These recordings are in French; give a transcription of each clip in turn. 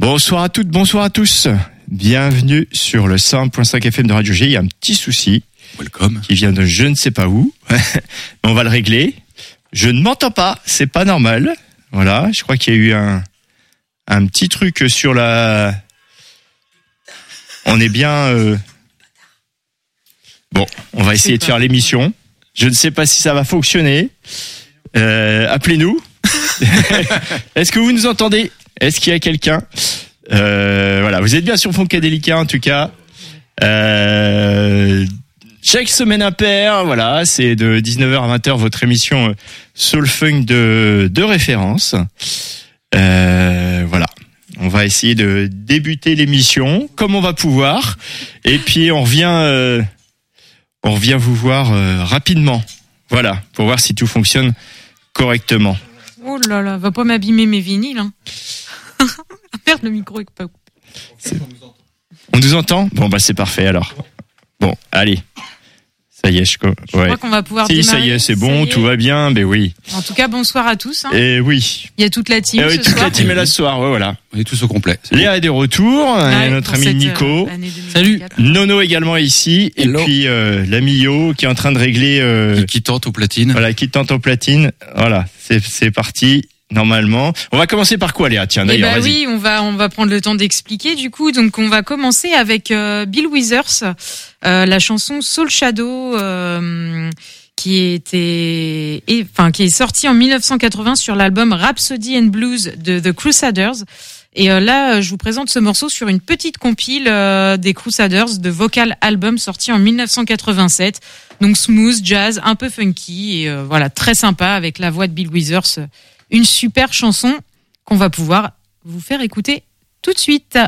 Bonsoir à toutes, bonsoir à tous. Bienvenue sur le 100.5 FM de Radio G. Il y a un petit souci. Welcome. Qui vient de je ne sais pas où. On va le régler. Je ne m'entends pas, c'est pas normal. Voilà, je crois qu'il y a eu un petit truc sur la... On est bien... Bon, on va essayer de faire l'émission. Je ne sais pas si ça va fonctionner. Appelez-nous. Est-ce que vous nous entendez ? Est-ce qu'il y a quelqu'un ? Voilà, vous êtes bien sur Funkadelica en tout cas. Chaque semaine impair, voilà, c'est de 19h à 20h votre émission Soul Funk de référence. Voilà, on va essayer de débuter l'émission comme on va pouvoir, et puis on revient vous voir rapidement. Voilà, pour voir si tout fonctionne correctement. Oh là là, va pas m'abîmer mes vinyles. Hein. Merde, le micro est pas coupé. On nous entend ? Bon bah c'est parfait alors. Bon, allez. Ça y est, je crois qu'on va pouvoir démarrer. Ça y est, c'est bon, tout va bien, ben oui. En tout cas, bonsoir à tous. Hein. Et oui. Il y a toute la team ce toute soir. la team est là ce soir, ouais, voilà. On est tous au complet. Léa est de retour, notre ami Nico. Salut. Nono également ici. Hello. Et puis l'ami Yo qui est en train de régler... qui tente aux platines. Voilà, qui tente aux platines. Voilà, c'est parti. Normalement, on va commencer par quoi, Léa ? Tiens, d'ailleurs, vas-y. Oui, on va prendre le temps d'expliquer. Du coup, donc on va commencer avec Bill Withers, la chanson Soul Shadow, qui est sortie en 1980 sur l'album Rhapsody and Blues de The Crusaders. Et là, je vous présente ce morceau sur une petite compile des Crusaders de Vocal Album sorti en 1987. Donc smooth, jazz, un peu funky et voilà, très sympa avec la voix de Bill Withers. Une super chanson qu'on va pouvoir vous faire écouter tout de suite.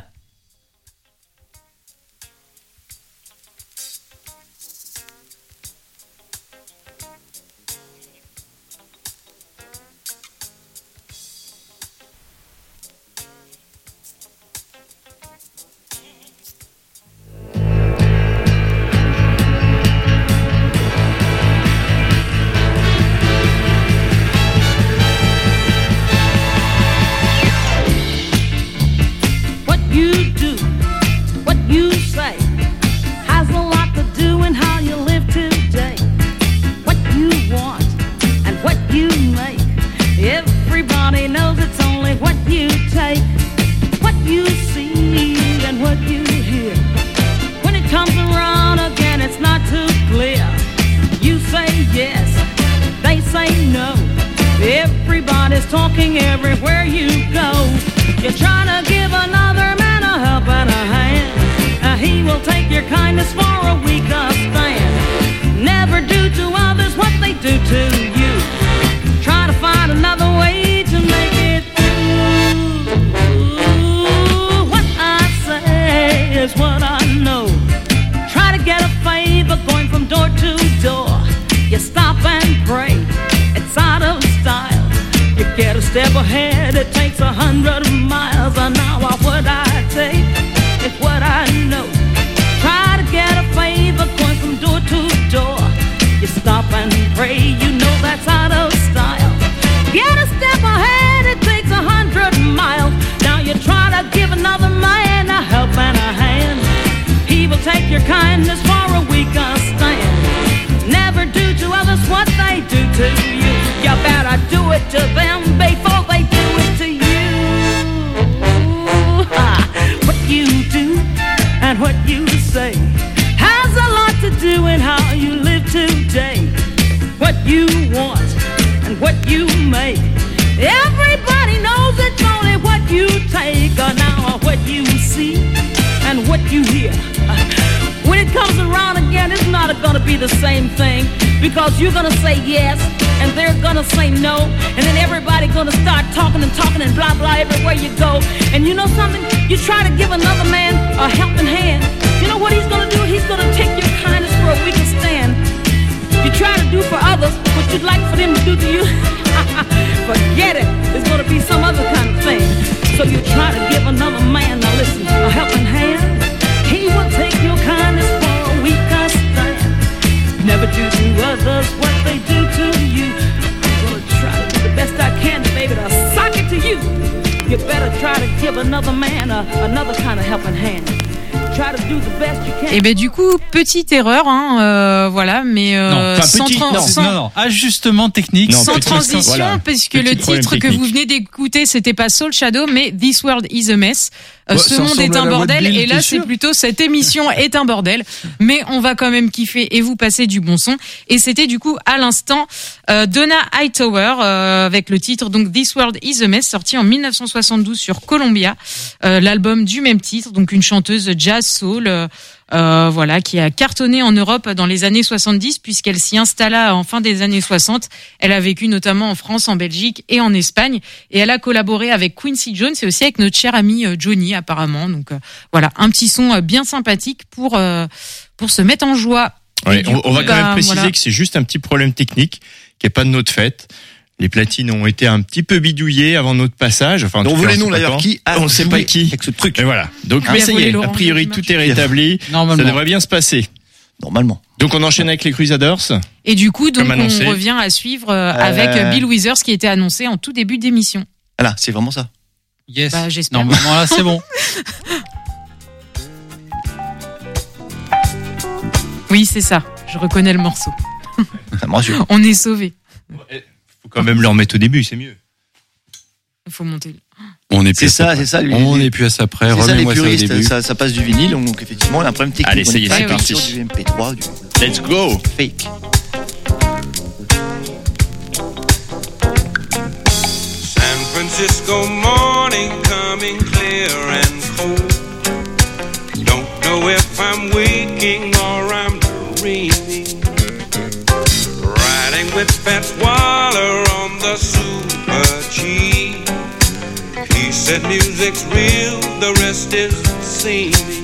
Talking everywhere you go. You're trying to give another man a help and a hand. He will take your kindness for a weaker stand. Never do to others what they do to you. Try to find another way to make it through. What I say is what I know. Try to get a favor going from door to door. You stop and pray. It's out of style. You get a step ahead, it takes 100 miles an hour. What I take is what I know. Try to get a favor going from door to door. You stop and pray, you know that's out of style. Get a step ahead, it takes 100 miles. Now you try to give another man a help and a hand. He will take your kindness for a weaker stand. Never do to others what they do to you. You better do it to them before they do it to you. What you do and what you say has a lot to do in how you live today. What you want and what you make. Everybody knows it's only what you take, or now what you see and what you hear. When it comes around again, it's not gonna be the same thing, because you're gonna say yes and they're gonna say no, and then everybody gonna start talking and blah blah everywhere you go. And you know something? You try to give another man a helping hand. You know what he's gonna do? He's gonna take your kindness for a weaker stand. You try to do for others what you'd like for them to do to you. Forget it. It's gonna be some other kind of thing. So you try to give another man, now listen, a helping hand. He will take your kindness for a weaker stand. Never do to others what they do to you. I'm gonna try to do the best I can, baby, to sock it to you. You better try to give another man lend another kind of helping hand. Try to do the best you can. Et ben du coup, petite erreur, voilà, mais enfin, sans, petite, tran- non. sans- Non, ajustement technique. Non, sans petit- transition, voilà. puisque le Petit problème titre que technique. vous venez d'écouter, c'était pas Soul Shadow, mais This World is a Mess. Ouais, Ce ça monde ressemble est à un la voix de bordel, Bill, et là t'es c'est sûr plutôt cette émission est un bordel, mais on va quand même kiffer et vous passer du bon son. Et c'était du coup à l'instant Donna Hightower avec le titre donc This World is a Mess, sorti en 1972 sur Columbia, l'album du même titre, donc une chanteuse jazz soul. Voilà, qui a cartonné en Europe dans les années 70 puisqu'elle s'y installa en fin des années 60. Elle a vécu notamment en France, en Belgique et en Espagne. Et elle a collaboré avec Quincy Jones et aussi avec notre cher ami Johnny apparemment. Donc voilà, un petit son bien sympathique pour se mettre en joie. Ouais, Et du on coup, va quand même préciser voilà. que c'est juste un petit problème technique qui est pas de notre fait. Les platines ont été un petit peu bidouillées avant notre passage. Enfin, en On tout veut cas, les on noms sait pas d'ailleurs. quand. Qui a On sait joué pas qui. avec ce truc Et voilà. Donc, Ah, mais il a ça y volé est, a l'orange priori, du tout match. est rétabli. Normalement. Ça devrait bien se passer. Normalement. Donc, on enchaîne avec les Crusaders. Et du coup, donc Comme annoncé. on revient à suivre avec Bill Withers qui était annoncé en tout début d'émission. Voilà, c'est vraiment ça. Yes. Bah, j'espère. Normalement, là, c'est bon. Oui, c'est ça. Je reconnais le morceau. Ça me rassure. On est sauvés. Faut quand même le remettre au début, c'est mieux. Il faut monter. On est plus C'est à ça, c'est ça. lui, On les- n'est plus à ça près. C'est ça les Remets-moi ça au puristes, début. ça passe du vinyle, donc effectivement, il y a un problème technique. Allez, ça y est, On c'est pas parti. sur du MP3, du Let's go! fake. San Francisco morning coming clear and cold. Don't know if I'm waking or I'm dreaming. Riding with Fats Waller on the Super G. He said music's real, the rest is seeming.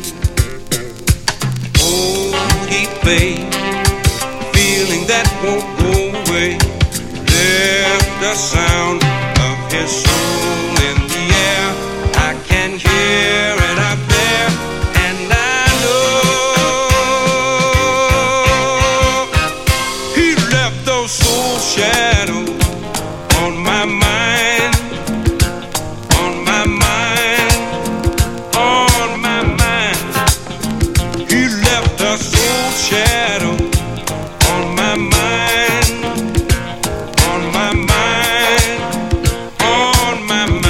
Oh, he played, feeling that won't go away. Left the sound of his soul in the air. I can hear it out there, and I know he left those soul shadows on my mind, on my mind, on my mind. He left a soul shadow on my mind, on my mind, on my mind.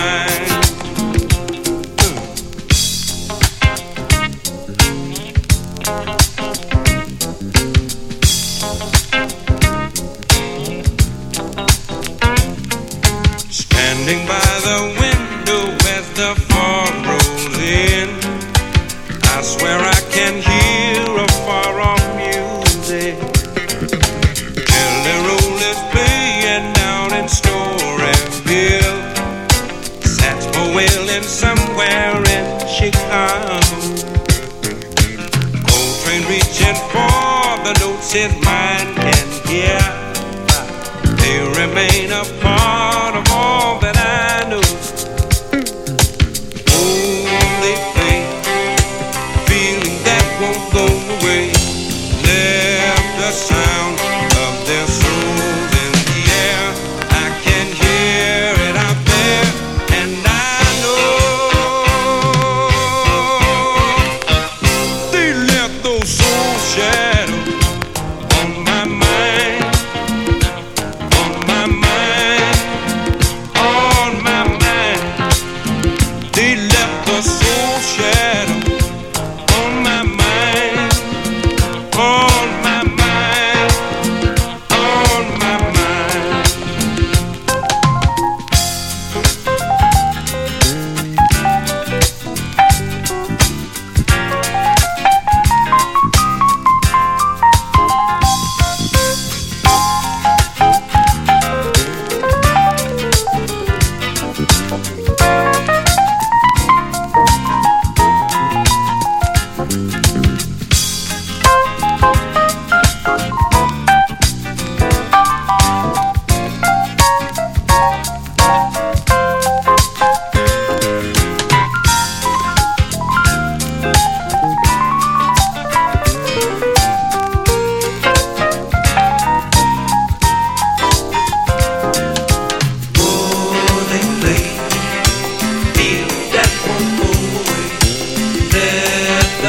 Standing by the window as the fog rolls in, I swear I can hear a far-off music. Billy Roll is playing down in Storyville. Satchmo wailing somewhere in Chicago. Coltrane reaching for the notes his mind can hear. They remain a part of all that I know. Only faith, feeling that won't go away. Left the sound of their souls in the air. I can hear it out there, and I know they left those soul shadows on my mind, on my mind,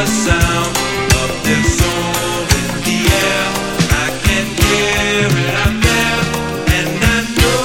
the sound of their soul in the air. I can hear it out there, and I know.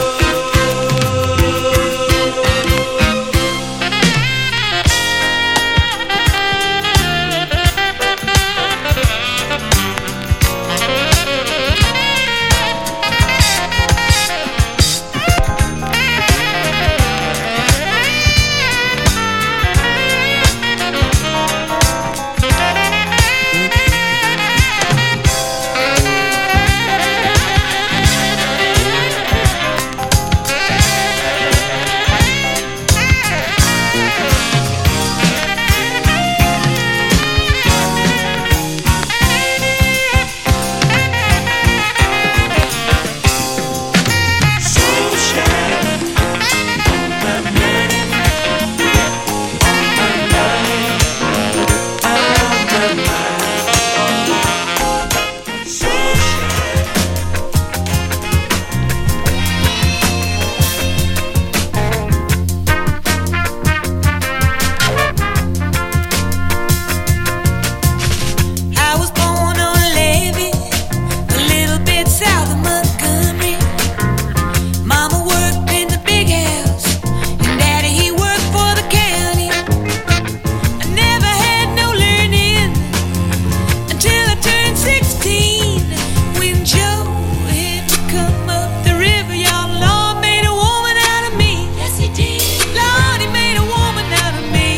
I was born on a levee, a little bit south of Montgomery. Mama worked in the big house, and Daddy he worked for the county. I never had no learning until I turned 16. When Joe had to come up the river, y'all, Lord made a woman out of me. Yes, he did. Lord, he made a woman out of me.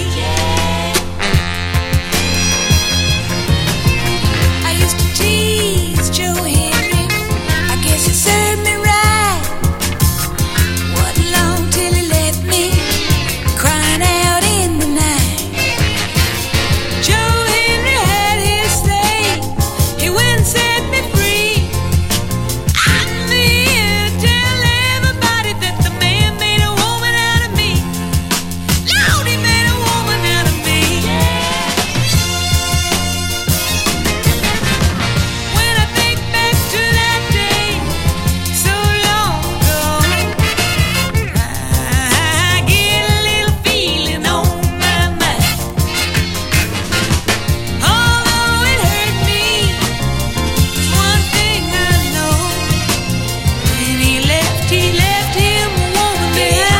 I used to tease Joe Henry. I guess he served me right. Wasn't long till he left me, crying out in the night. Joe Henry had his say. He went and set me free. I'm here to tell everybody that the man made a woman out of me. Lord, he made a woman out of me. When I think back to that day, so long ago, I get a little feeling on my mind. Although it hurt me, there's one thing I know: when he left him a woman behind.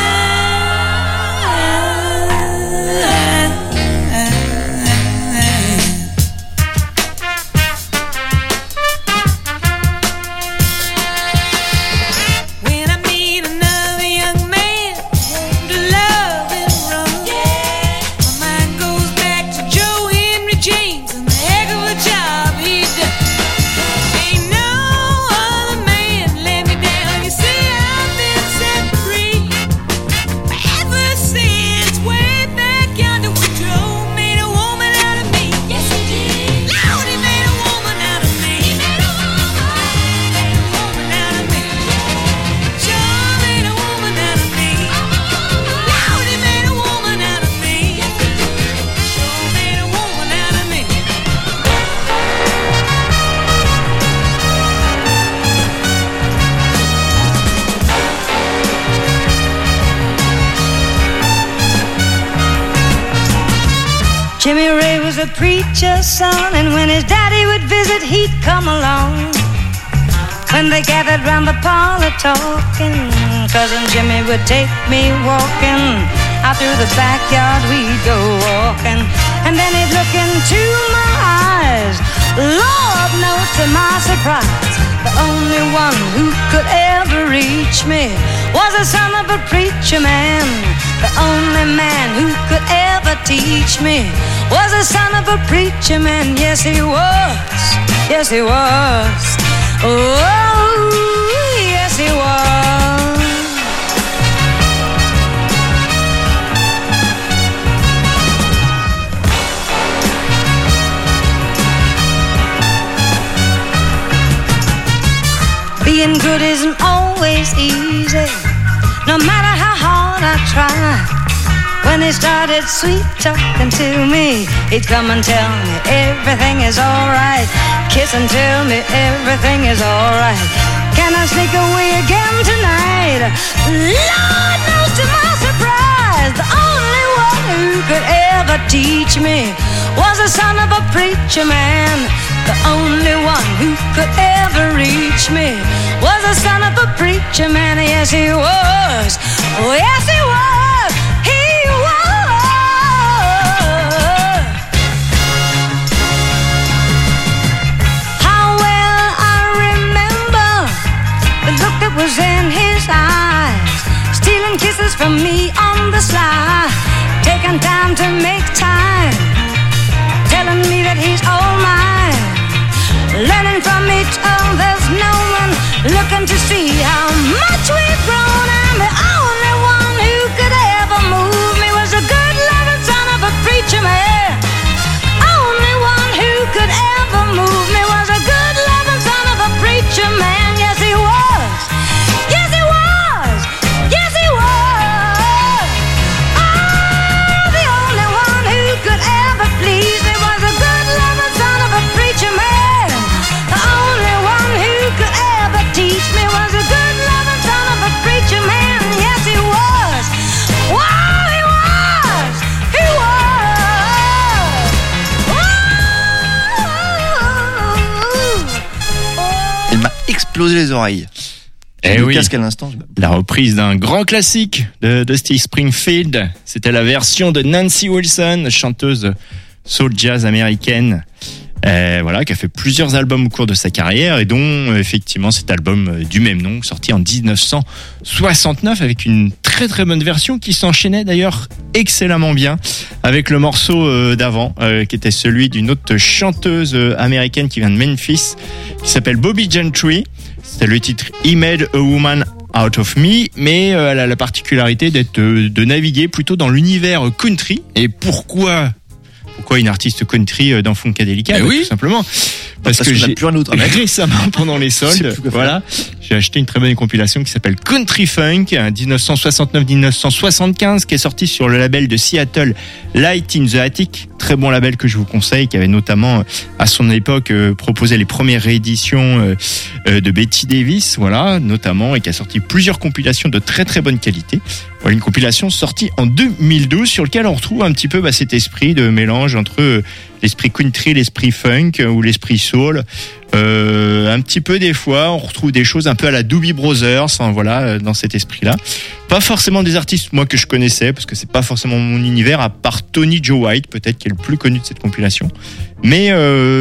When I meet another young man wanting to love and run, my mind goes back to Joe Henry James and the heck of a job he done. Ain't no other man let me down. You see, I've been set free ever since way back yonder when Joe made a woman out of me. Yes, he did. Lord, he made a woman out of me. He made a woman out of me. Joe made a woman out of me. Lord, he made a woman out of me. Joe made a woman out of me. Jimmy Ray was a preacher's son, and when his daddy would visit, he'd come along. When they gathered round the parlor talking, Cousin Jimmy would take me walking. Out through the backyard we'd go walking, and then he'd look into my eyes. Lord knows to my surprise, the only one who could ever reach me was the son of a preacher man. The only man who could ever teach me was the son of a preacher man. Yes, he was. Yes, he was. Oh, yes, he was. Being good isn't always easy, no matter how hard I try. When he started sweet talking to me, he'd come and tell me everything is alright. Kiss and tell me everything is alright. Can I sneak away again tonight? Lord knows to my surprise, the only one who could ever teach me was the son of a preacher man. The only one who could ever reach me was the son of a preacher man. Yes, he was. Oh, yes, he was. He was. How well I remember the look that was in his eyes, stealing kisses from me on the sly, taking time to make time, telling me that he's all mine. Learning from each other's knowing, looking to see how much we've grown. I'm the only one who could ever move me was a good loving son of a preacher man. Only one who could ever move me was a good loving son of a preacher man. Yes, he was. Yes, he was. Yes, he was. Oh, the only one who could ever please me was a good loving son of a preacher man. Teach me was a good loving son of a preacher man. Yes, he was. Wow, he was. He was. Elle m'a explosé les oreilles. Eh Le oui. casque à l'instant. La reprise d'un grand classique de Dusty Springfield. C'était la version de Nancy Wilson, chanteuse soul jazz américaine. Voilà, qui a fait plusieurs albums au cours de sa carrière et dont effectivement cet album du même nom, sorti en 1969 avec une très très bonne version qui s'enchaînait d'ailleurs excellemment bien avec le morceau d'avant qui était celui d'une autre chanteuse américaine qui vient de Memphis qui s'appelle Bobby Gentry. C'était le titre He Made a Woman Out of Me, mais elle a la particularité d'être de naviguer plutôt dans l'univers country. Et pourquoi une artiste country dans Funkadelica? Oui. Tout simplement parce que qu'on a j'ai plus un autre à mettre. récemment pendant les Je sais soldes, plus quoi faire. voilà, j'ai acheté une très bonne compilation qui s'appelle Country Funk 1969-1975 qui est sortie sur le label de Seattle Light in the Attic, très bon label que je vous conseille, qui avait notamment à son époque proposé les premières rééditions de Betty Davis, voilà, notamment, et qui a sorti plusieurs compilations de très très bonne qualité. Voilà, une compilation sortie en 2012 sur lequel on retrouve un petit peu cet esprit de mélange entre l'esprit country, l'esprit funk ou l'esprit soul. Un petit peu des fois, on retrouve des choses un peu à la Doobie Brothers, hein, voilà, dans cet esprit-là. Pas forcément des artistes moi que je connaissais parce que c'est pas forcément mon univers, à part Tony Joe White peut-être qui est le plus connu de cette compilation. Mais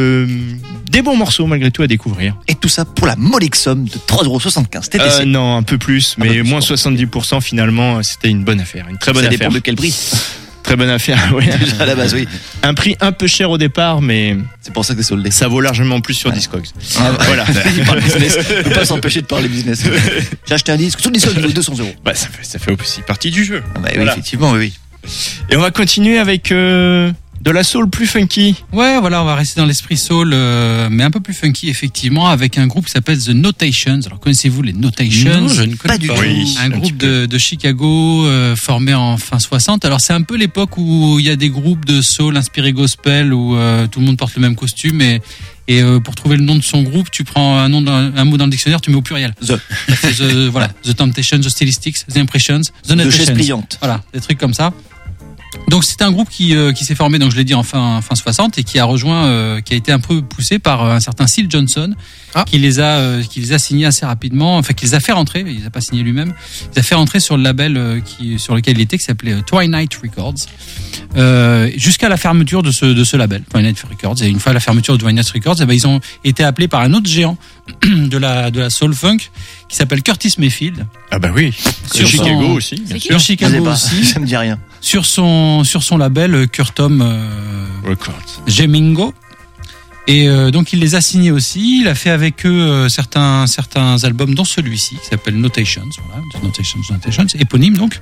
des bons morceaux malgré tout à découvrir. Et tout ça pour la modique somme de 3,75 TTC. Non, un peu plus, Un mais peu plus, moins bon. 70% finalement, c'était une bonne affaire, une très bonne Ça affaire. dépend de quel prix. Très bonne affaire, oui. Déjà à la base, oui. Un prix un peu cher au départ, mais C'est pour ça que c'est soldé. ça vaut largement plus sur Ouais. Discogs. Voilà. Il parle business. Il peut pas s'empêcher de parler business. J'ai acheté un disque sur Discord, il vaut 200 €. Bah, ça fait aussi partie du jeu. Ah bah oui, Voilà. effectivement, oui. Et on va continuer avec de la soul plus funky. Ouais, voilà, on va rester dans l'esprit soul, mais un peu plus funky, effectivement, avec un groupe qui s'appelle The Notations. Alors, connaissez-vous les Notations? Non, je ne connais Pas du pas. tout. Oui. Un groupe de Chicago formé en fin 60. Alors, c'est un peu l'époque où il y a des groupes de soul inspirés gospel où tout le monde porte le même costume et pour trouver le nom de son groupe, tu prends un mot dans le dictionnaire, tu mets au pluriel. The. Voilà, The Temptations, The Stylistics, The Impressions, The De Notations. chaises pliantes. Voilà, des trucs comme ça. Donc c'est un groupe qui s'est formé, donc je l'ai dit en fin 60 et qui a rejoint, qui a été un peu poussé par un certain Syl Johnson, qui les a signés assez rapidement, enfin qui les a fait rentrer, il les a pas signés lui-même, il les a fait rentrer sur le label sur lequel il était, qui s'appelait Twilight Records, jusqu'à la fermeture de ce label, Twilight Records. Et une fois la fermeture de Twilight Records, eh ben, ils ont été appelés par un autre géant de la soul funk qui s'appelle Curtis Mayfield. Ah bah oui. Sur Chicago son- aussi, bien C'est qui sûr. Sur Je sais Chicago pas. aussi, Ça me dit rien. sur son label Curtom Records. Gemingo. Et donc il les a signés aussi. Il a fait avec eux certains albums, dont celui-ci qui s'appelle Notations, voilà, Notations, éponyme donc.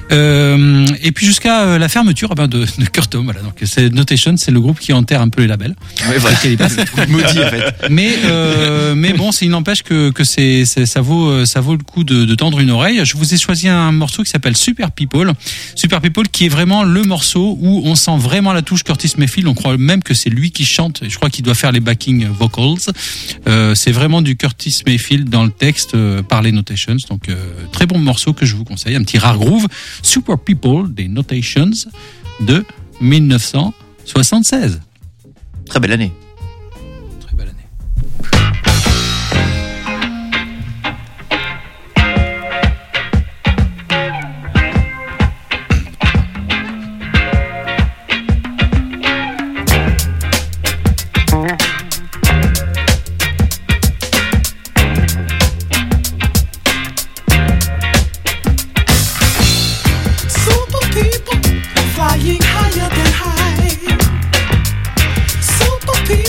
Et puis jusqu'à la fermeture de Curtom, voilà. Donc c'est Notations, c'est le groupe qui enterre un peu les labels. Ouais, voilà. Lequel il passe. Maudit, en fait. Mais bon, il n'empêche que ça vaut le coup de tendre une oreille. Je vous ai choisi un morceau qui s'appelle Super People. Super People, qui est vraiment le morceau où on sent vraiment la touche Curtis Mayfield. On croit même que c'est lui qui chante. Je crois qu'il doit faire les backing vocals. C'est vraiment du Curtis Mayfield dans le texte par les Notations. Donc très bon morceau que je vous conseille, un petit rare groove. Super People des Notations de 1960. 76. Très belle année. Très belle année. Super people flying higher than high. Super people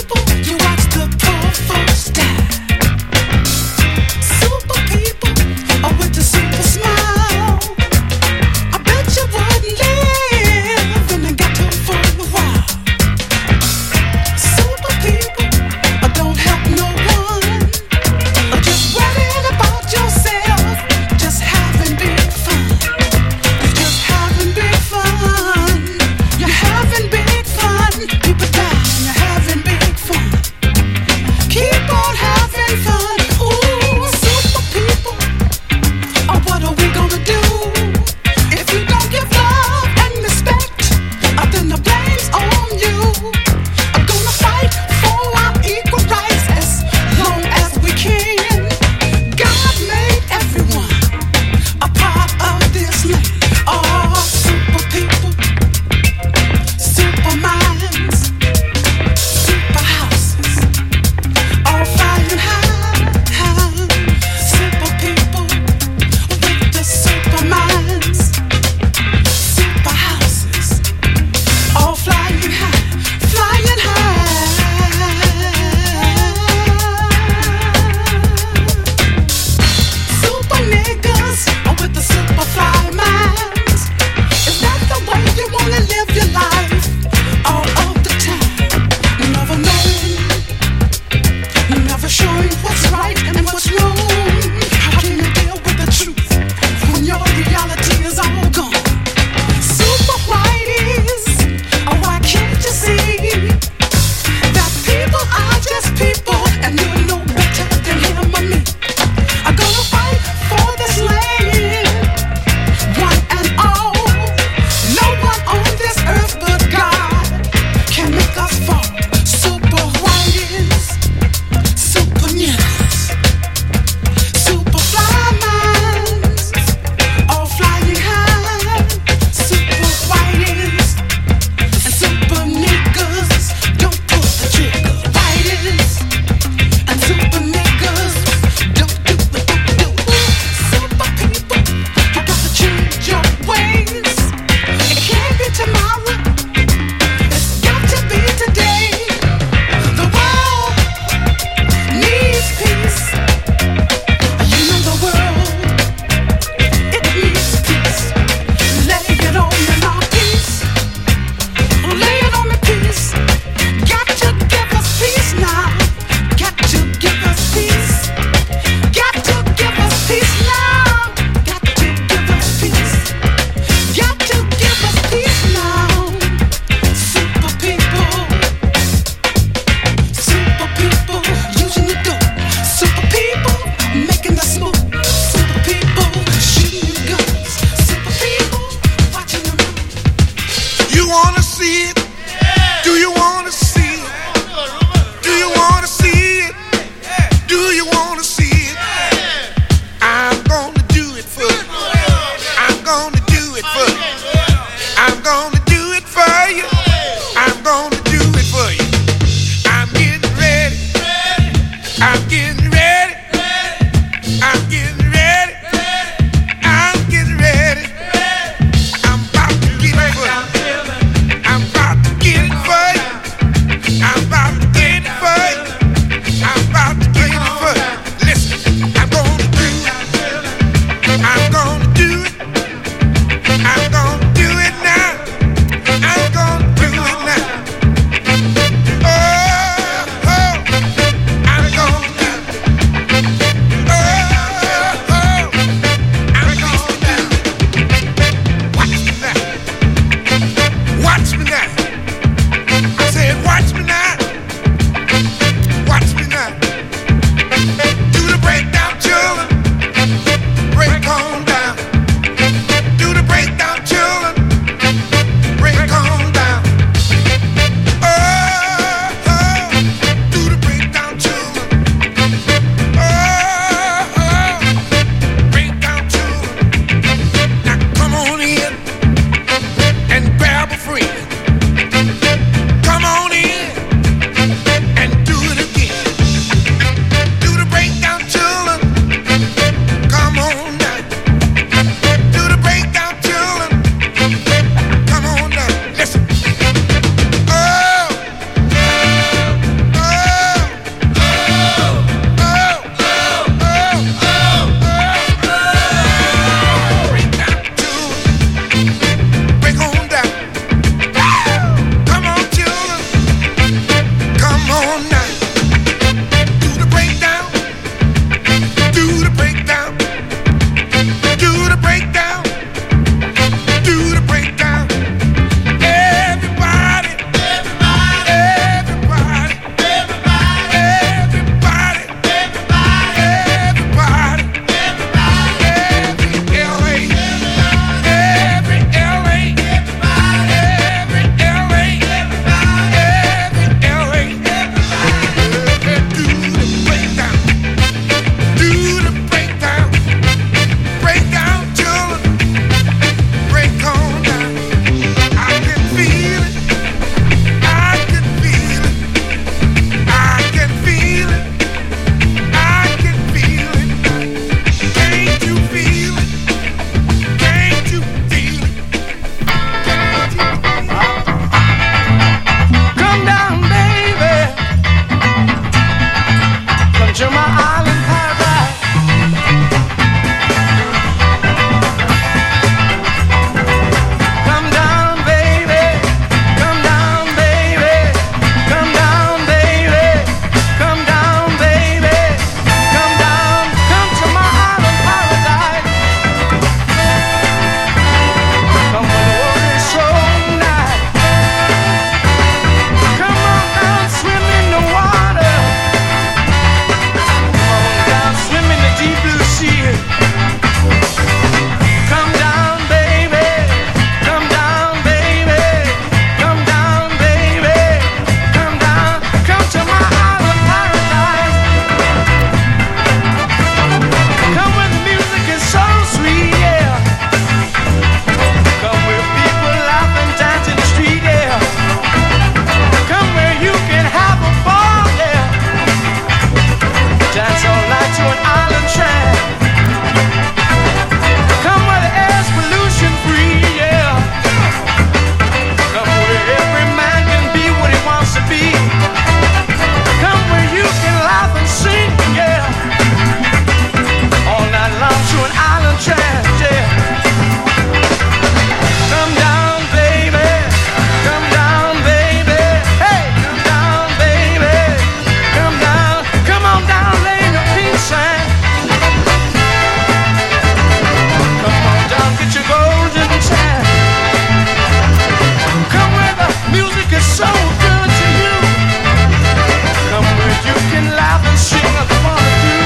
so good to you. Somewhere you can laugh and sing as fun as you.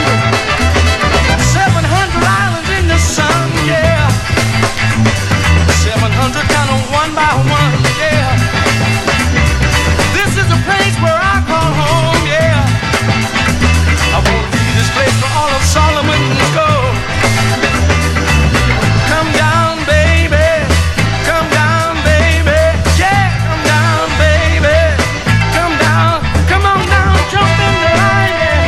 700 islands in the sun, yeah. 700 kind of one by one, yeah. This is a place where I call home, yeah. I won't leave this place for all of Solomon's gold. Come down, baby. Come down, baby. Yeah, come down, baby. Come down. Come on down, jump in the line, yeah.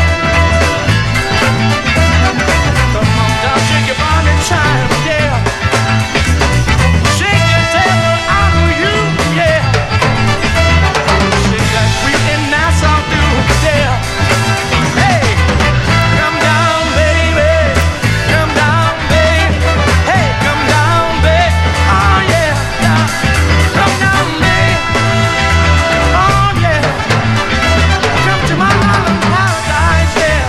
Come on down, shake your body time, yeah. Shake your tail out of you, yeah. Shake like we in Nassau do, yeah. Hey, come down, baby. Come down, baby. Hey, come down, baby. Oh yeah, down. Come down, baby. Oh yeah. Come to my island paradise, yeah.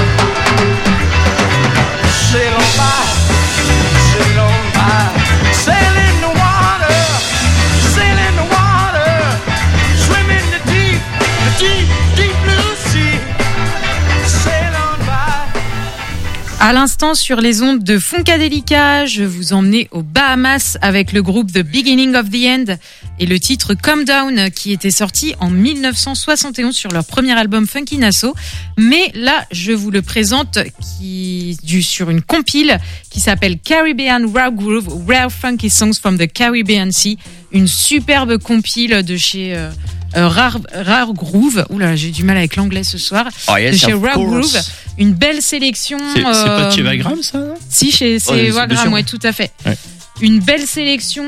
Sail on by, sail on by. Sail in the water, sail in the water. Swim in the deep, deep blue sea. Sail on by. À l'instant, sur les ondes de Funkadelica, je vous emmenais aux Bahamas avec le groupe The Beginning of the End et le titre Come Down qui était sorti en 1971 sur leur premier album Funky Nassau. Mais là, je vous le présente sur une compile qui s'appelle Caribbean Raw Groove, Rare Funky Songs from the Caribbean Sea. Une superbe compile de chez Rare Groove. Oula, j'ai du mal avec l'anglais ce soir. Oh yes, de chez of Rare course. Groove. Une belle sélection. C'est pas de chez Vagram, ça, non? Si, c'est c'est Wagram, bien sûr. ouais, tout à fait. Ouais. Une belle sélection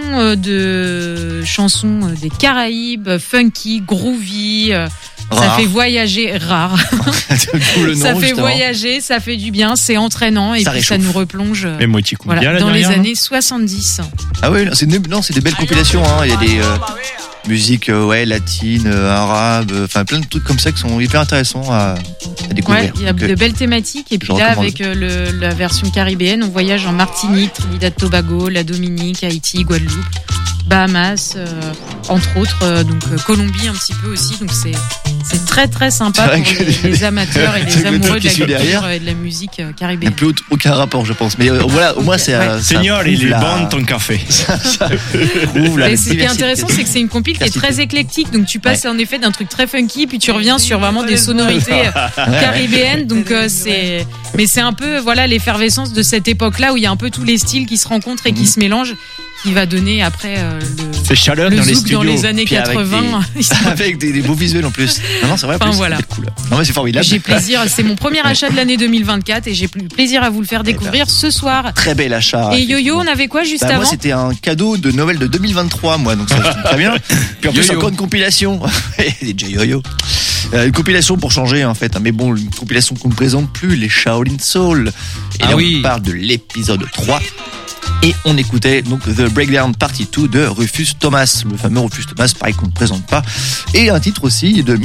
de chansons des Caraïbes, funky, groovy. Ça Rare. fait voyager, rare. D'où le nom, Ça fait justement. voyager, ça fait du bien, c'est entraînant et Ça puis ça réchauffe. nous replonge Mais moi, tu comptes bien voilà, là dans les derrière, années 70. Ah oui, c'est des belles compilations. Hein. Il y a des musiques latines, arabes, enfin plein de trucs comme ça qui sont hyper intéressants à découvrir. Ouais, il y a Donc, de belles thématiques et puis je là recommande. avec la version caribéenne, on voyage en Martinique, Trinidad Tobago, la Dominique, Haïti, Guadeloupe, Bahamas, entre autres, donc Colombie un petit peu aussi. Donc c'est très très sympa C'est vrai pour que les amateurs et avec les le amoureux truc de la qui suit culture derrière. et de la musique il n'y a caribéenne. plus aucun rapport, je pense. Mais voilà, au moins, c'est. Ouais. ça Seigneur, prouve il est la- bon ton café. ça prouve la Et ce qui est diversité. intéressant, c'est que c'est une compile qui est très éclectique. Donc tu passes en effet d'un truc très funky, puis tu reviens sur vraiment des sonorités caribéennes. Donc mais c'est un peu voilà l'effervescence de cette époque-là où il y a un peu tous les styles qui se rencontrent et qui se mélangent, qui va donner après C'est chaleur le dans les zouk studios. dans les années Puis avec 80. Avec des beaux visuels en plus. Non, c'est vrai, Enfin, en plus, voilà. c'est cool. Non, mais c'est formidable. J'ai plaisir, c'est mon premier achat de l'année 2024 et j'ai plaisir à vous le faire découvrir ce soir. Très bel achat. Et Yo-Yo, effectivement. on avait quoi juste Bah, avant? moi, c'était un cadeau de Noël de 2023, moi, donc ça, je trouve très bien. Puis en plus, Yo-Yo. encore une compilation. DJ Yo-Yo. Une compilation pour changer, en fait. Mais bon, une compilation qu'on ne présente plus, les Shaolin Soul. Et là, oui. on parle de l'épisode 3. Et on écoutait donc The Breakdown Party 2 de Rufus Thomas, le fameux Rufus Thomas, pareil qu'on ne présente pas, et un titre aussi de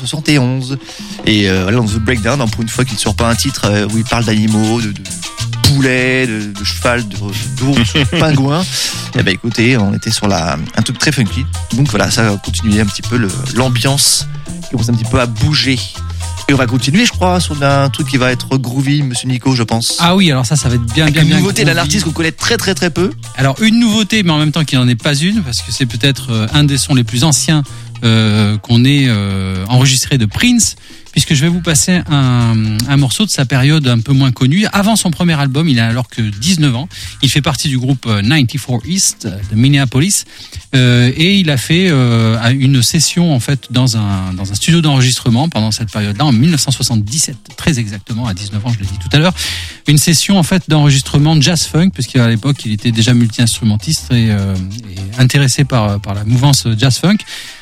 1971. Et voilà, dans The Breakdown, hein, pour une fois qu'il ne sort pas un titre où il parle d'animaux, de poulets, de cheval, d'ours, de pingouins. Et ben écoutez, on était sur un truc très funky. Donc voilà, ça va continuer un petit peu l'ambiance qui commence un petit peu à bouger. Et on va continuer, je crois, sur un truc qui va être groovy, monsieur Nico, je pense. Ah oui, alors ça va être bien, Avec bien, une bien. nouveauté d'un groovy. artiste qu'on connaît très très très peu. Alors une nouveauté, mais en même temps qui n'en est pas une, parce que c'est peut-être un des sons les plus anciens qu'on ait enregistré de Prince, puisque je vais vous passer un morceau de sa période un peu moins connue. Avant son premier album, il a alors que 19 ans. Il fait partie du groupe 94 East de Minneapolis et il a fait une session en fait dans un studio d'enregistrement pendant cette période-là, en 1977, très exactement, à 19 ans, je l'ai dit tout à l'heure. Une session en fait d'enregistrement jazz funk, puisqu'à l'époque il était déjà multi-instrumentiste et intéressé par la mouvance jazz funk.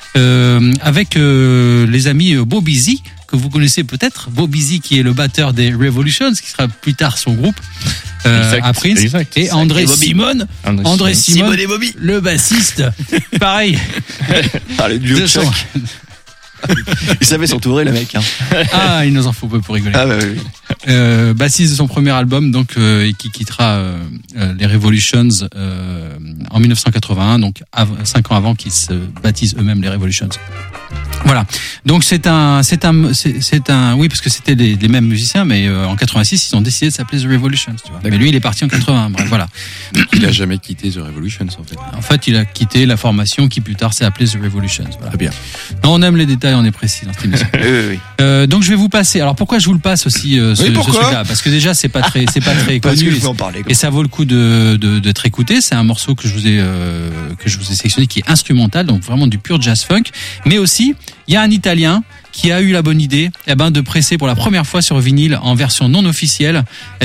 Avec les amis Bobby Z, que vous connaissez peut-être, Bobby Z qui est le batteur des Revolutions, qui sera plus tard son groupe Exact, à Prince, exact. et André Bobby. Simone, André Simone, Simone et Bobby. le bassiste, pareil. Ah, le duo de Deux choc. sons. Il savait s'entourer, le mec. Hein. Ah, il nous en faut peu pour rigoler. Ah, bah oui. bassiste de son premier album, donc et qui quittera les Revolutions en 1981, donc 5 ans avant qu'ils se baptisent eux-mêmes les Revolutions. Voilà. Donc oui, parce que c'était les mêmes musiciens, mais en 86 ils ont décidé de s'appeler The Revolutions, tu vois. Mais lui il est parti en 81. Bref, voilà. Il a jamais quitté The Revolutions en fait. En fait, il a quitté la formation qui plus tard s'est appelée The Revolutions. Voilà. Très bien. Non, on aime les détails, on est précis dans cette émission. Oui. Donc je vais vous passer. Alors pourquoi je vous le passe aussi ce truc-là ? Parce que déjà c'est pas très Parce que connu je veux en parler. et ça vaut le coup d'être écouté. C'est un morceau que je vous ai sélectionné qui est instrumental, donc vraiment du pur jazz funk. Mais aussi il y a un Italien qui a eu la bonne idée, de presser pour la première fois sur vinyle en version non officielle,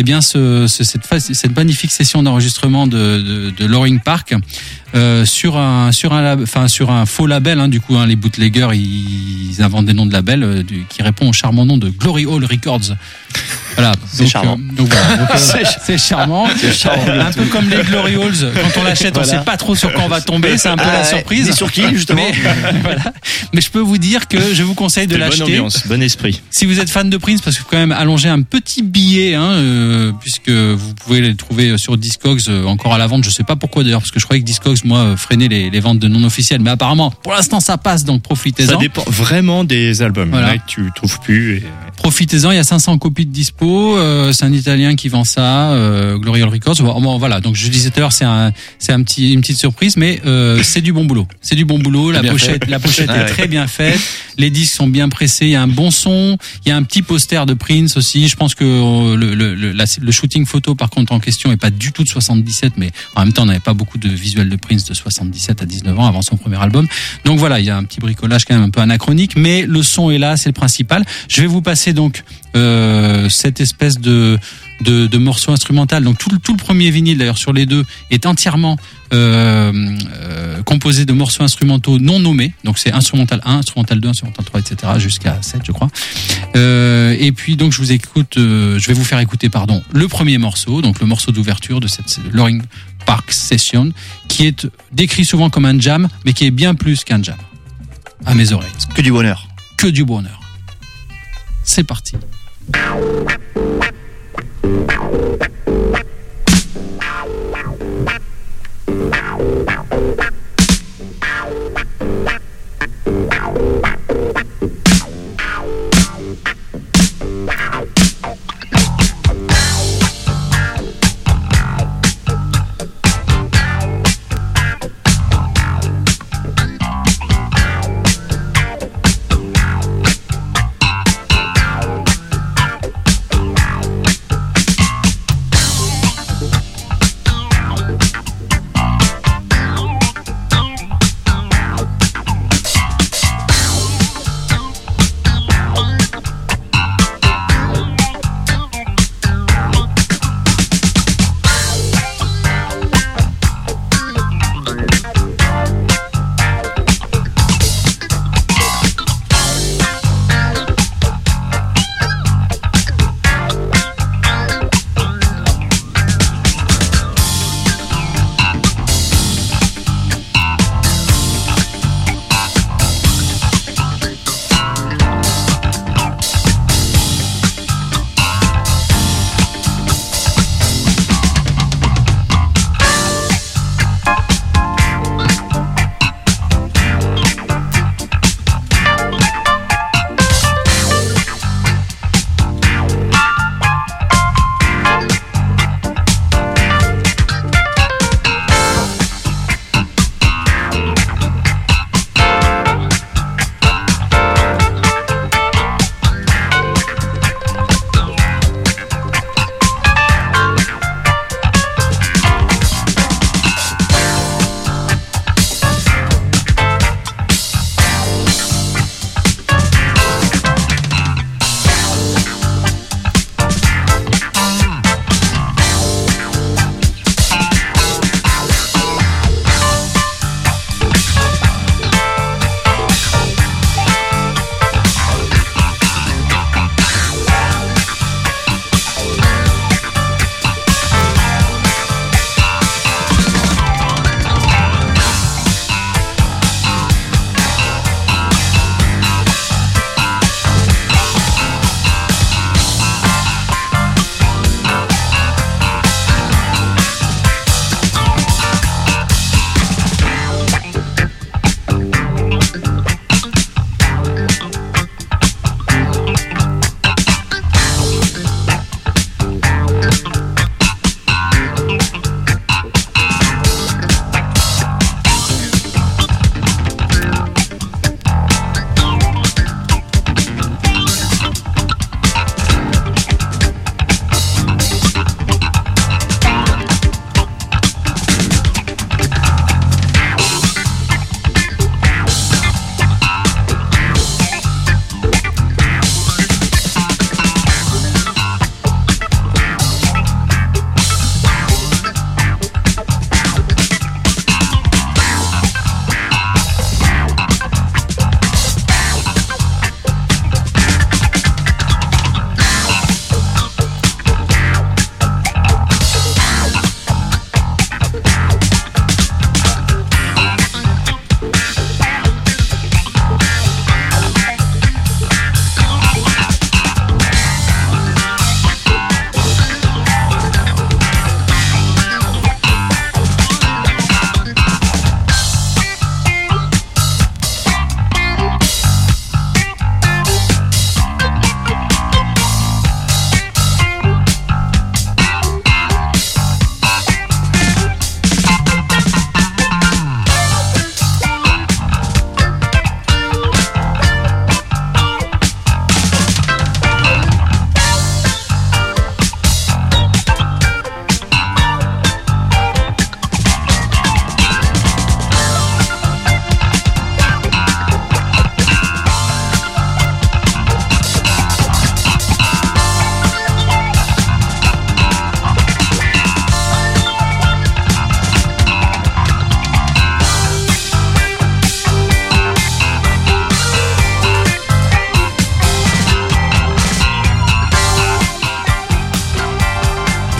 cette magnifique session d'enregistrement de Loring Park. Sur un faux label, du coup, les bootleggers, ils inventent des noms de labels qui répondent au charmant nom de Glory Hall Records. Voilà. C'est charmant. C'est charmant. Un peu comme les Glory Halls. Quand on l'achète, on sait pas trop sur quoi on va tomber. C'est un peu la surprise. Et sur qui, justement? Mais je peux vous dire que je vous conseille de l'acheter. Bonne ambiance, bon esprit. Si vous êtes fan de Prince, parce que faut quand même allonger un petit billet, puisque vous pouvez les trouver sur Discogs encore à la vente. Je sais pas pourquoi d'ailleurs, parce que je croyais que Discogs, moi, freinait les ventes de non officielles. Mais apparemment, pour l'instant, ça passe, donc profitez-en. Ça dépend vraiment des albums. Voilà. Là, que tu trouves plus. Profitez-en, il y a 500 copies de dispo. C'est un Italien qui vend ça, Glory Hall Records. Bon, voilà. Donc je disais tout à l'heure, c'est une petite surprise, mais c'est du bon boulot. C'est du bon boulot. La pochette est très bien faite. Les disques sont bien pressés. Il y a un bon son. Il y a un petit poster de Prince aussi. Je pense que le shooting photo, par contre, en question, est pas du tout de 77, mais en même temps, on n'avait pas beaucoup de visuels de Prince de 77 à 19 ans avant son premier album. Donc voilà, il y a un petit bricolage quand même un peu anachronique, mais le son est là, c'est le principal. Je vais vous passer donc cette espèce de morceau instrumental. Donc tout le premier vinyle d'ailleurs sur les deux est entièrement composé de morceaux instrumentaux non nommés. Donc c'est instrumental 1, instrumental 2, instrumental 3, etc. jusqu'à 7 je crois. Et puis donc je vais vous faire écouter le premier morceau, donc le morceau d'ouverture de cette Loring Park Session, qui est décrit souvent comme un jam, mais qui est bien plus qu'un jam à mes oreilles. Que du bonheur. Que du bonheur. C'est parti.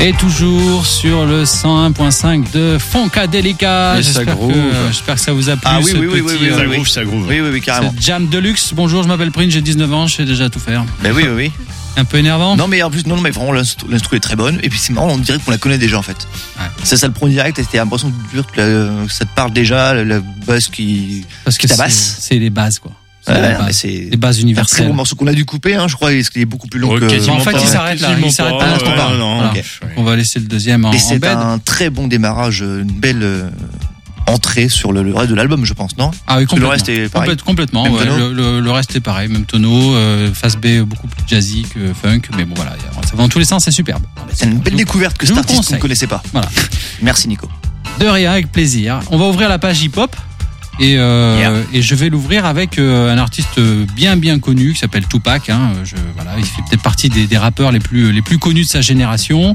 Et toujours sur le 101.5 de Funkadelica. Et ça groove. J'espère que ça vous a plu. Ah oui, ce oui, oui, petit, oui, oui, oui. Ça groove. Oui, carrément. ce jam de luxe. Bonjour, je m'appelle Prince, j'ai 19 ans, je sais déjà tout faire. Ben oui. Un peu énervant. Non, mais en plus, non, mais vraiment, l'instru est très bonne. Et puis, c'est marrant, on dirait qu'on la connaît déjà, en fait. Ouais. C'est ça le premier direct, et t'as l'impression que ça te parle déjà, la basse Parce que tabasse. c'est les bases, quoi. C'est Ouais, les mais bases. c'est Les bases un très universelles. bon morceau qu'on a dû couper, hein, je crois, parce qu'il est beaucoup plus long Ouais, que. quasiment En fait, pas. il s'arrête là. Il s'arrête pas. Quasiment pas. Non, Voilà. ok. On va laisser le deuxième en Et c'est bed. un très bon démarrage, une belle entrée sur le reste de l'album, je pense, non? Ah oui, Parce que le complètement. reste est pareil. Complètement. Même Ouais. tonneau. Le reste est pareil, même tonneau, face B beaucoup plus jazzy que funk, mais bon voilà, ça va dans tous les sens, c'est superbe. C'est une belle découverte que Je cet vous artiste qu'on conseille. ne connaissait pas. Voilà. Merci Nico. De rien, avec plaisir. On va ouvrir la page hip-hop. Et je vais l'ouvrir avec un artiste bien connu qui s'appelle Tupac. Hein. Voilà, il fait peut-être partie des rappeurs les plus connus de sa génération.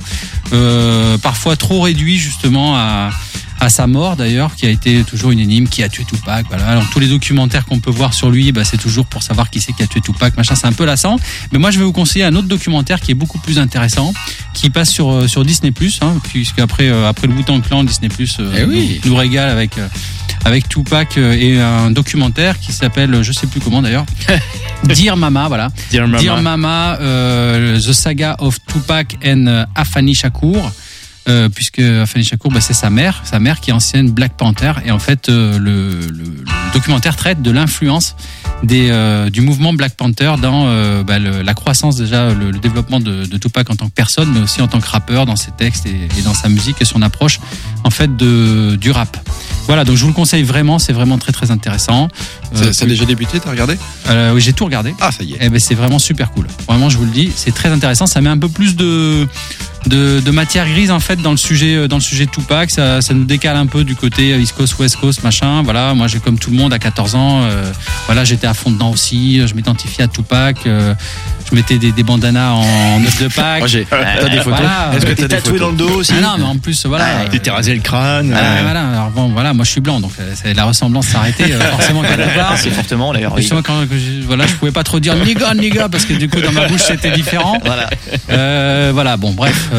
Parfois trop réduit justement à sa mort d'ailleurs, qui a été toujours une énigme, qui a tué Tupac. Voilà. Alors tous les documentaires qu'on peut voir sur lui, c'est toujours pour savoir qui c'est qui a tué Tupac, machin, c'est un peu lassant. Mais moi je vais vous conseiller un autre documentaire qui est beaucoup plus intéressant, qui passe sur Disney+, hein, puisqu'après le Wu-Tang Clan, Disney+, nous régale avec Tupac et un documentaire qui s'appelle, je sais plus comment d'ailleurs, Dear Mama, voilà. Dear Mama. Dear Mama, The Saga of Tupac and Afeni Shakur. Puisque Afeni Shakur, c'est sa mère qui est ancienne Black Panther, et en fait le documentaire traite de l'influence du mouvement Black Panther dans la croissance, déjà le développement de Tupac en tant que personne, mais aussi en tant que rappeur, dans ses textes et dans sa musique et son approche en fait du rap. Voilà, donc je vous le conseille vraiment, c'est vraiment très très intéressant. Ça a déjà débuté, t'as regardé? Oui, j'ai tout regardé. Ah, ça y est. Eh ben, c'est vraiment super cool. Vraiment, je vous le dis, c'est très intéressant. Ça met un peu plus de matière grise en fait dans le sujet Tupac. Ça nous décale un peu du côté East Coast, West Coast, machin. Voilà, moi j'ai comme tout le monde à 14 ans. Voilà, j'étais à fond dedans aussi. Je m'identifiais à Tupac. Je mettais des bandanas en œuf de Pâques. Moi, t'as des photos? Voilà. Est-ce que T'es t'as des tatoué photos? dans le dos aussi. Ah non, mais en plus, voilà. T'es rasé le crâne. Voilà, alors bon, voilà, moi je suis blanc, donc la ressemblance s'est arrêtée forcément quelque part. C'est fortement d'ailleurs. oui. Justement, quand je pouvais pas trop dire nigga, parce que du coup dans ma bouche c'était différent. Voilà. Voilà, bon, bref,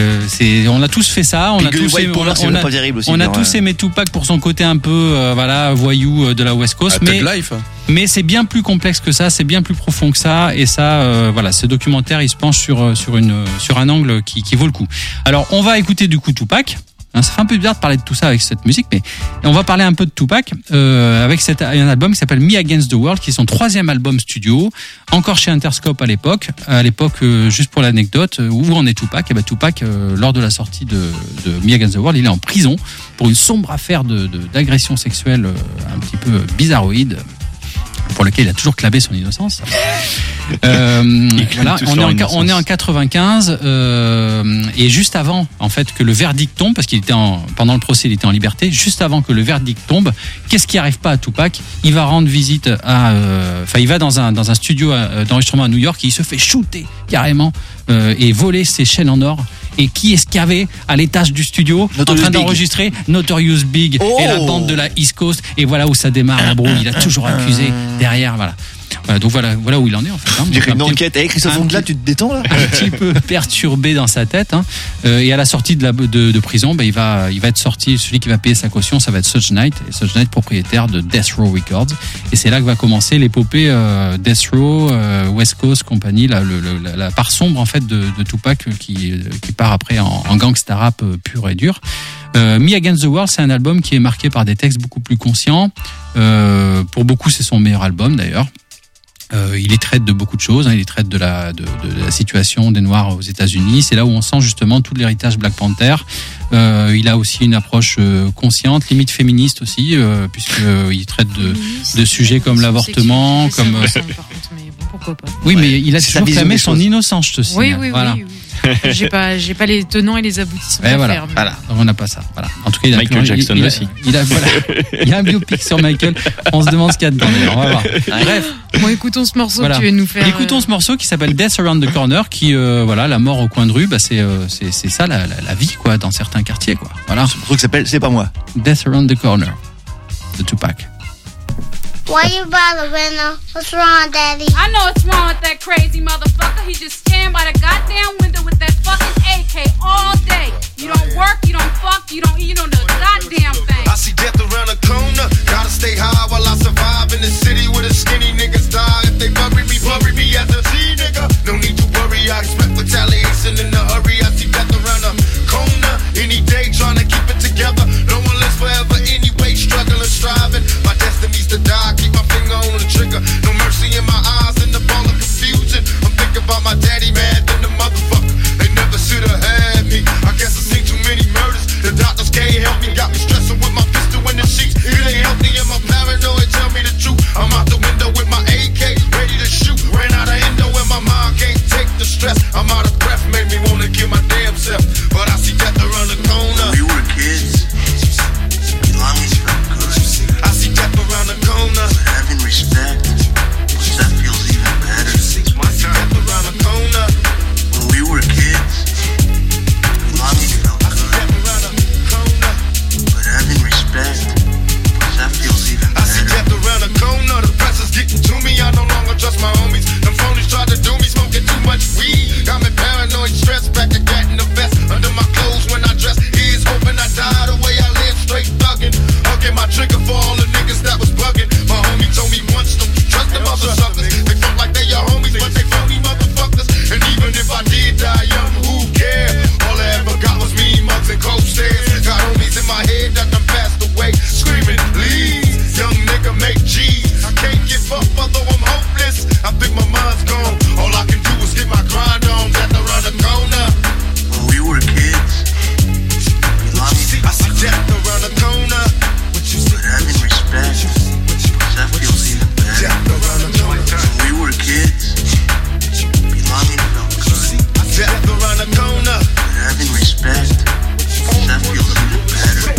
on a tous fait ça, on Puis a que tous White Power, c'est pas terrible aussi. on a d'ailleurs, tous aimé Tupac pour son côté un peu, voyou de la West Coast, Thug Life. mais c'est bien plus complexe que ça, c'est bien plus profond que ça, et ça, ce documentaire, il se penche sur un angle qui vaut le coup. Alors, on va écouter du coup Tupac. Ça fait un peu bizarre de parler de tout ça avec cette musique, mais on va parler un peu de Tupac avec un album qui s'appelle Me Against the World, qui est son 3e album studio, encore chez Interscope à l'époque. À l'époque, juste pour l'anecdote, où en est Tupac? Tupac, lors de la sortie de Me Against the World, il est en prison pour une sombre affaire d'agression sexuelle un petit peu bizarroïde, pour lequel il a toujours clavé son innocence. Voilà, on est en 95 et juste avant en fait que le verdict tombe, parce qu'il était pendant le procès il était en liberté, juste avant que le verdict tombe, qu'est-ce qui arrive pas à Tupac? Il va rendre visite il va dans un studio d'enregistrement à New York et il se fait shooter carrément et voler ses chaînes en or. Et qui est-ce qu'il y avait à l'étage du studio en train d'enregistrer Notorious Big et la bande de la East Coast, et voilà où ça démarre la brouille. Il a toujours accusé derrière, voilà. Donc voilà où il en est en fait. Je dirais une enquête avec Christophe Ondelat, tu te détends là? Un petit peu perturbé dans sa tête. Et à la sortie de prison, il va être sorti. Celui qui va payer sa caution, ça va être Suge Knight. Et Suge Knight, propriétaire de Death Row Records. Et c'est là que va commencer l'épopée Death Row, West Coast Company, la part sombre en fait de Tupac qui part après en gangsta rap pur et dur. Me Against the World, c'est un album qui est marqué par des textes beaucoup plus conscients. Pour beaucoup, c'est son meilleur album d'ailleurs. Il y traite de beaucoup de choses, il y traite de la situation des Noirs aux États-Unis. C'est là où on sent justement tout l'héritage Black Panther. Il a aussi une approche consciente, limite féministe aussi, puisqu'il traite de sujets comme l'avortement, comme. Pourquoi pas. Oui, mais il a toujours clamé son innocence, je te signale. Oui. Voilà. J'ai pas les tenants et les aboutissants Et à voilà, faire. Mais... voilà. Donc on n'a pas ça. Voilà. En tout cas, Michael Jackson aussi. Il y a un biopic sur Michael. On se demande ce qu'il y a dedans. D'ailleurs. On va voir. Bref. Bon, écoutons ce morceau Voilà. que tu veux nous faire. Écoutons ce morceau qui s'appelle Death Around the Corner, qui la mort au coin de rue, c'est ça la vie quoi dans certains quartiers quoi. Voilà. Ce truc s'appelle C'est pas moi. Death Around the Corner de Tupac. Why you by the window? What's wrong, Daddy? I know what's wrong with that crazy motherfucker. He just stand by the goddamn window with that fucking AK okay all day. You don't work, you don't fuck, you don't eat, you don't do a goddamn thing. I see death around the corner. Gotta stay high while I survive in the city where the skinny niggas die. If they bury me as a G nigga. No need to worry, I expect retaliation in a hurry. I see death around the corner. Any day trying to keep it together. No one lives forever anyway, struggling, striving. My destiny's to die, keep my finger on the trigger. No mercy in my eyes and the ball of confusion. I'm thinking about my daddy, man, then the motherfucker. They never should have had me. I guess I seen too many murders. The doctors can't help me, got me stressing with my pistol in the sheets. It ain't healthy and my paranoid, tell me the truth. I'm out the window with my AK, ready to shoot. Ran out of endo and my mind can't take the stress. I'm out of breath, made me wanna kill my damn self. But I see death around the corner. We were kids, belonging felt good. I see death around the corner. But having respect, which that feels even better. I see death around the corner. When we were kids, belonging felt I see death around the corner. but having respect, which that feels even I see better. death around the corner. The pressure's getting to me. I no longer trust my homies. Them phonies tried to do me, smoking too much weed. Got me paranoid, stressed, back to cat in the vest. Under my clothes when I dress. Here's hoping I die the way I live, straight thuggin'. Hugging my trigger for all the niggas that was bugging. My homie told me once, don't you trust them other suckers. They front like they your homies, but they phony motherfuckers. And even if I did die young, who cares? All I ever got was mean mugs and cold stares. Got homies in my head that done passed away, screaming, please, young nigga, make G's. I can't give up, although I'm hopeless. I think my mind's gone. All I can do is get my grind on. Death around the corner. When we were kids, belonging I see death around the corner. but having respect, which that feels even better. Death around the corner. When we were kids, belonging felt good. Death around the corner. But having respect, which that feels even better.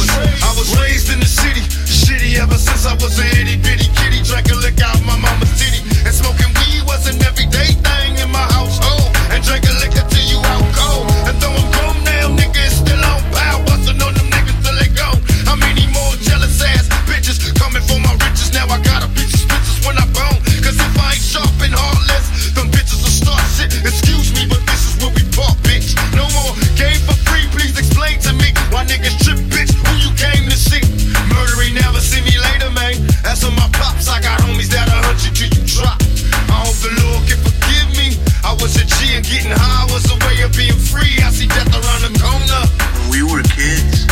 I was raised in the city, shitty ever since I was a itty bitty kitty. Drinking liquor out my mama's titty, and smoking weed was an everyday thing in my household. And drinking liquor till you out cold. And though I'm grown now, nigga, it's still on power. Bustin' on them niggas till they go. How many more jealous ass bitches coming for my riches? Now I got a piece of bitches when I bone. Cause if I ain't sharp and heartless, them bitches will start shit. Excuse me, but this is where we park, bitch. No more game for free, please explain to me why niggas trip, bitch. Who you came to see? Murdering never see me later, man. As for my pops, I got homies that'll hunt you till you drop. I hope the Lord can forgive me. I was a G and getting high was a way of being free. I see death around the corner. When we were kids,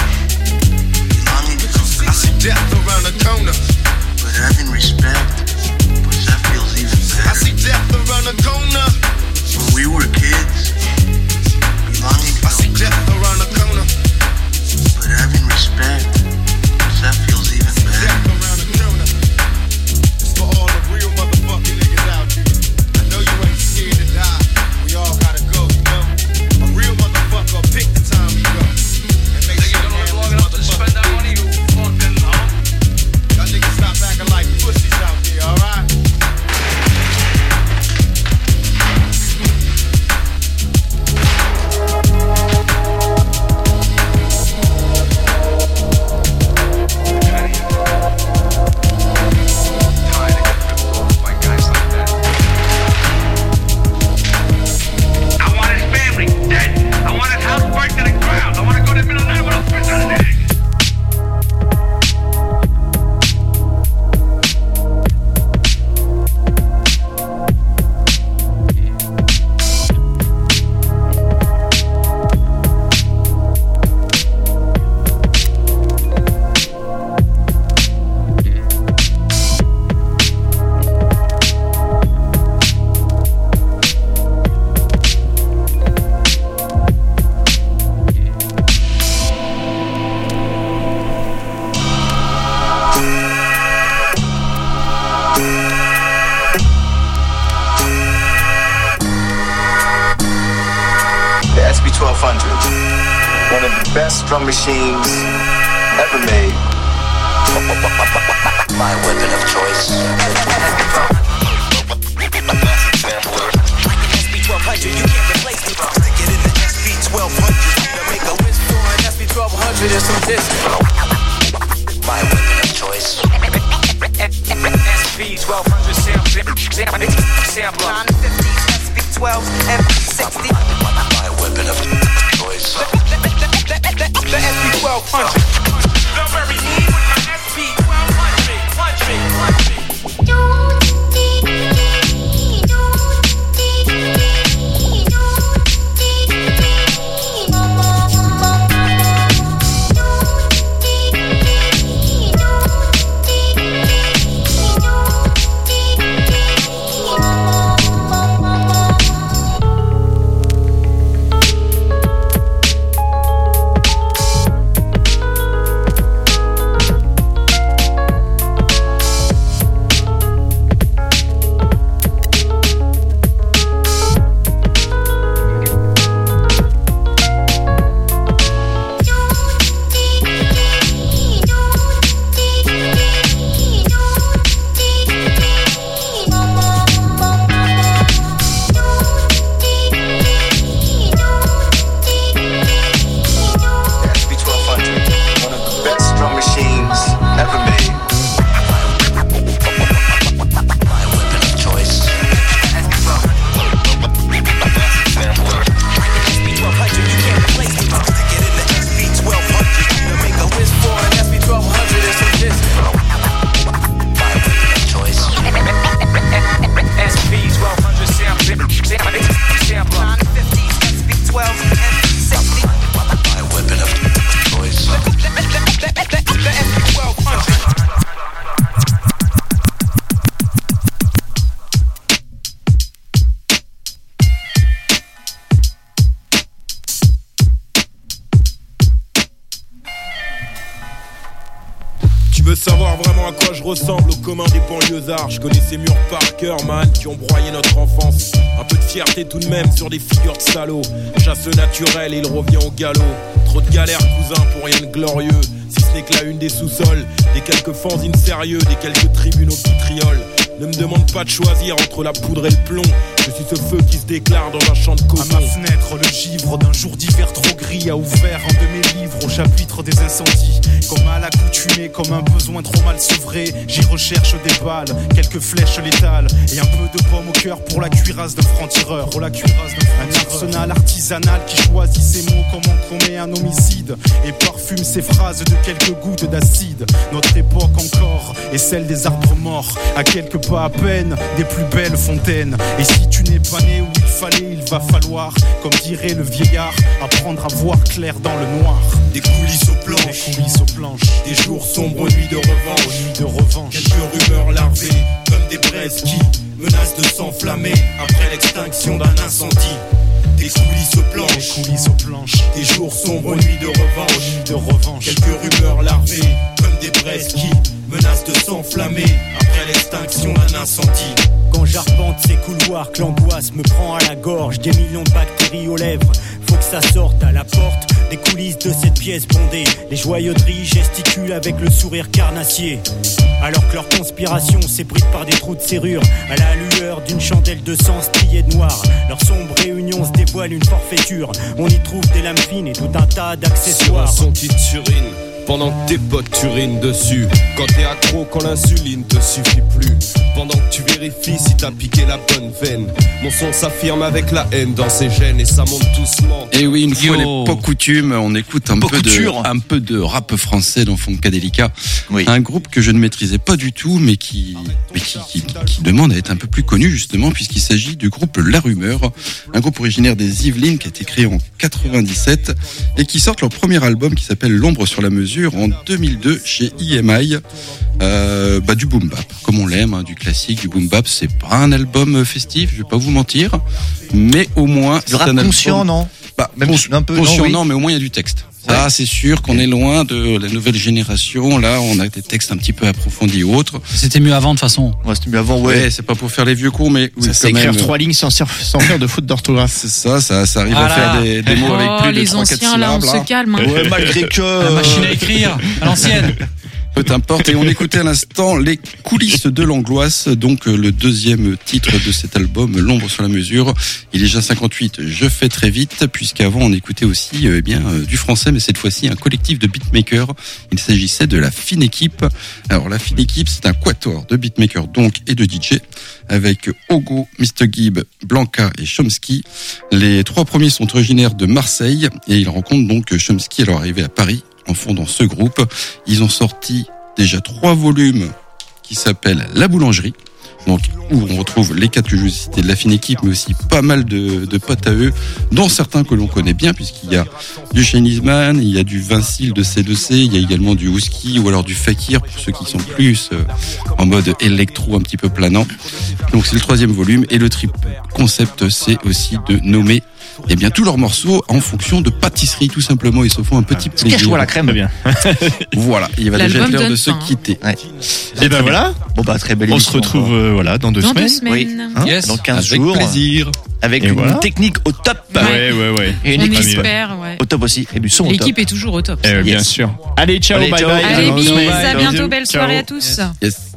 belonging felt I see death around the corner. but having respect, which that feels even I better. see death around the corner. When we were kids, belonging I see felt death around the corner. but having respect, which that feels even better. Death around the corner. It's for all the real motherfucking niggas out here. I know you ain't scared to die. We all gotta go, you know. A real motherfucker pick the time we go. And make sure you have long enough to spend that money, you fucking hoe. Y'all niggas stop acting like pussies out there, alright? one of the best drum machines ever made. My weapon of choice. SB1200, you can't replace me. Stick it in the SB1200. To make a wish for an SB1200 and some disc. My weapon of choice. SB1200 sampler. 950s, SB12, MP60. My weapon of choice. The SP1200. The very me with my SP1200. Savoir vraiment à quoi je ressemble au commun des banlieusards. Je connais ces murs par cœur, man, qui ont broyé notre enfance. Un peu de fierté tout de même sur des figures de salauds. Chasse naturelle et il revient au galop. Trop de galères, cousin, pour rien de glorieux. Si ce n'est que la une des sous-sols, des quelques fanzines sérieux, des quelques tribunes au vitriol. Ne me demande pas de choisir entre la poudre et le plomb. Je suis ce feu qui se déclare dans un champ de coton. À ma fenêtre, le givre d'un jour d'hiver trop gris a ouvert un de mes livres au chapitre des incendies. Comme à l'accoutumée, comme un besoin trop mal sevré, j'y recherche des balles, quelques flèches létales et un peu de pomme au cœur pour la cuirasse d'un franc-tireur. Un arsenal artisanal qui choisit ses mots comme on commet un homicide et parfume ses phrases de quelques gouttes d'acide. Notre époque encore est celle des arbres morts, à quelques pas à peine des plus belles fontaines. Et si tu n'es pas né où il fallait, il va falloir, comme dirait le vieillard, apprendre à voir clair dans le noir. Des coulisses aux planches, des jours sombres, nuits de revanche, quelques rumeurs larvées, comme des braises qui menacent de s'enflammer après l'extinction d'un incendie. Des coulisses aux planches, des jours sombres, nuits de revanche, quelques rumeurs larvées, comme des braises qui menacent de s'enflammer après l'extinction d'un incendie. Quand j'arpente ces couloirs, que l'angoisse me prend à la gorge, des millions de bactéries aux lèvres, faut que ça sorte à la porte des coulisses de cette pièce bondée. Les joyauderies gesticulent avec le sourire carnassier, alors que leur conspiration s'ébride par des trous de serrure à la lueur d'une chandelle de sang striée de noir. Leur sombre réunion se dévoile une forfaiture, on y trouve des lames fines et tout un tas d'accessoires. Sur un son qui t'urine pendant que tes potes t'urinent dessus. Quand t'es accro, quand l'insuline te suffit plus. Pendant que tu vérifies si t'as piqué la bonne veine. Mon son s'affirme avec la haine dans ses gènes et ça monte doucement. Et oui, une fois n'est pas coutume, on écoute un peu de rap français dans Funkadelica. Oui. Un groupe que je ne maîtrisais pas du tout, mais qui demande à être un peu plus connu justement, puisqu'il s'agit du groupe La Rumeur, un groupe originaire des Yvelines qui a été créé en 97 et qui sort leur premier album qui s'appelle L'Ombre sur la mesure en 2002 chez EMI. Du boom bap, comme on l'aime, hein, du classique, du boom bap. C'est pas un album festif, je vais pas vous mentir, mais au moins c'est un album conscient, non? Même un peu conscient, non, mais au moins il y a du texte. Ça, c'est sûr qu'on est loin de la nouvelle génération. Là, on a des textes un petit peu approfondis ou autres. C'était mieux avant, de toute façon. Ouais, c'était mieux avant, ouais. C'est pas pour faire les vieux cons, mais oui, c'est écrire 3 lignes sans faire de faute d'orthographe. C'est ça arrive à faire des mots avec plus de 3-4 syllabes. Les anciens, là, on se calme. Ouais, malgré que... La machine à écrire, à l'ancienne. Peu importe. Et on écoutait à l'instant les coulisses de l'angoisse, donc le deuxième titre de cet album, L'ombre sur la mesure. Il est déjà 58. Je fais très vite, puisqu'avant on écoutait aussi du français, mais cette fois-ci un collectif de beatmakers. Il s'agissait de la Fine Équipe. Alors la Fine Équipe, c'est un quatuor de beatmakers donc et de DJ avec Ogo, Mr Gibb, Blanca et Chomsky. Les trois premiers sont originaires de Marseille et ils rencontrent donc Chomsky à leur arrivée à Paris en fondant ce groupe. Ils ont sorti déjà 3 volumes qui s'appellent La Boulangerie, donc où on retrouve les 4 que je vous ai cités de la Fine Équipe, mais aussi pas mal de potes à eux, dont certains que l'on connaît bien, puisqu'il y a du Chinese Man, il y a du Vincile de C2C, il y a également du Whisky ou alors du Fakir pour ceux qui sont plus en mode électro un petit peu planant. Donc c'est le 3e volume, et le trip concept, c'est aussi de nommer tous leurs morceaux en fonction de pâtisserie, tout simplement. Ils se font un petit plaisir. Cache-toi la crème, bien. Voilà, il va déjà être l'heure de se quitter. Ouais. Et ben voilà. Bon bah très belle On émission. se retrouve dans 2 semaines. Oui. Yes. Dans 15 Avec jours. plaisir. Avec Et une voilà. technique au top. Ouais. Et une On équipe espère, ouais. au top aussi. Et du son au top. L'équipe est toujours au top. Bien sûr. Allez, ciao, Allez, bye ciao. bye. Allez, Dans 2 bisous, semaines. à bientôt, belle Ciao. soirée à tous. Yes.